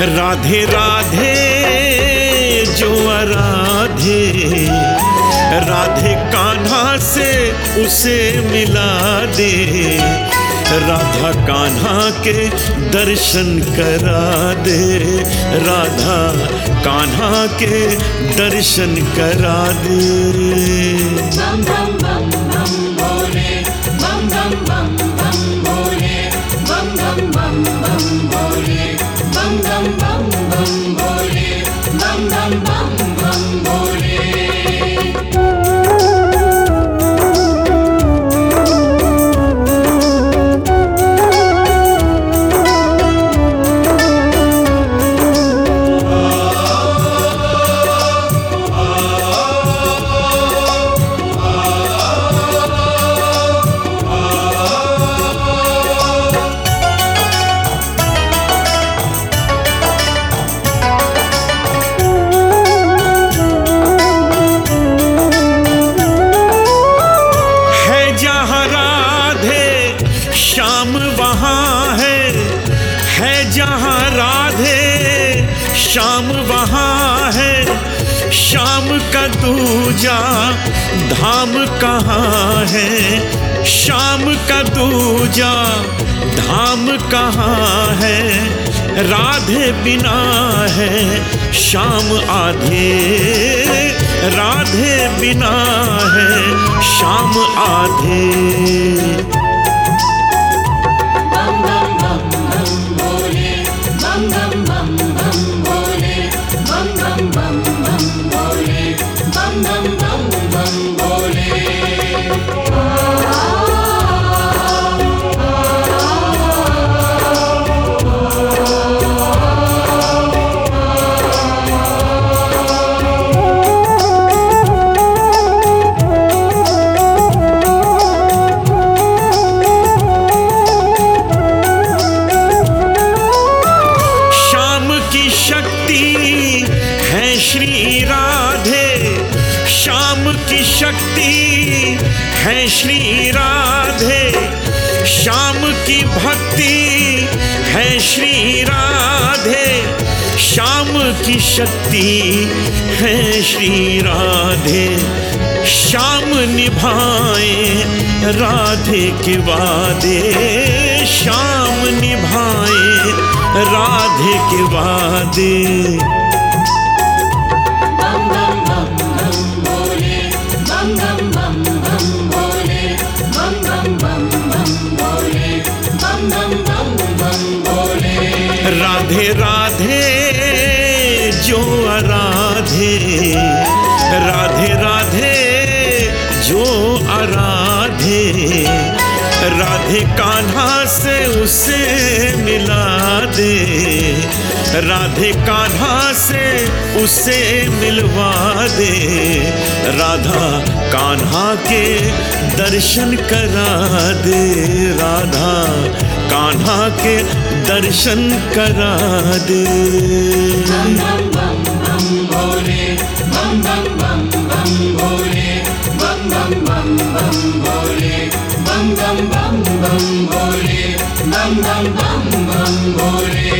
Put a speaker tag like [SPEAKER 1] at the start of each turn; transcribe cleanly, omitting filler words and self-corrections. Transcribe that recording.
[SPEAKER 1] राधे राधे जो आराधे, राधे कान्हा से उसे मिला दे, राधा कान्हा के दर्शन करा दे, राधा कान्हा के दर्शन करा दे।
[SPEAKER 2] बम बम बम बम भोले, बम बम बम बम भोले, बम बम बम बम भोले, बम बम बम बम भोले, बम बम बम बम भोले।
[SPEAKER 1] श्याम वहाँ है जहाँ राधे श्याम वहाँ है। श्याम का दूजा धाम कहाँ है, श्याम का दूजा धाम कहाँ है। राधे बिना है श्याम आधे, राधे बिना है श्याम आधे। श्री राधे श्याम की शक्ति है, श्री राधे श्याम की भक्ति है, श्री राधे श्याम की शक्ति है, श्री राधे। श्याम निभाए राधे के वादे, श्याम निभाए राधे के वादे। राधे राधे जो आराधे, राधे राधे जो आराधे, राधे कान्हा से उसे मिला दे, राधे कान्हा से उसे मिलवा दे, राधा कान्हा के दर्शन करा दे, राधा कान्हा के दर्शन करा दे।
[SPEAKER 2] बम बम बम बम भोले, बम बम बम बम भोले, बम बम बम बम भोले, बम बम बम बम भोले, बम बम बम बम भोले।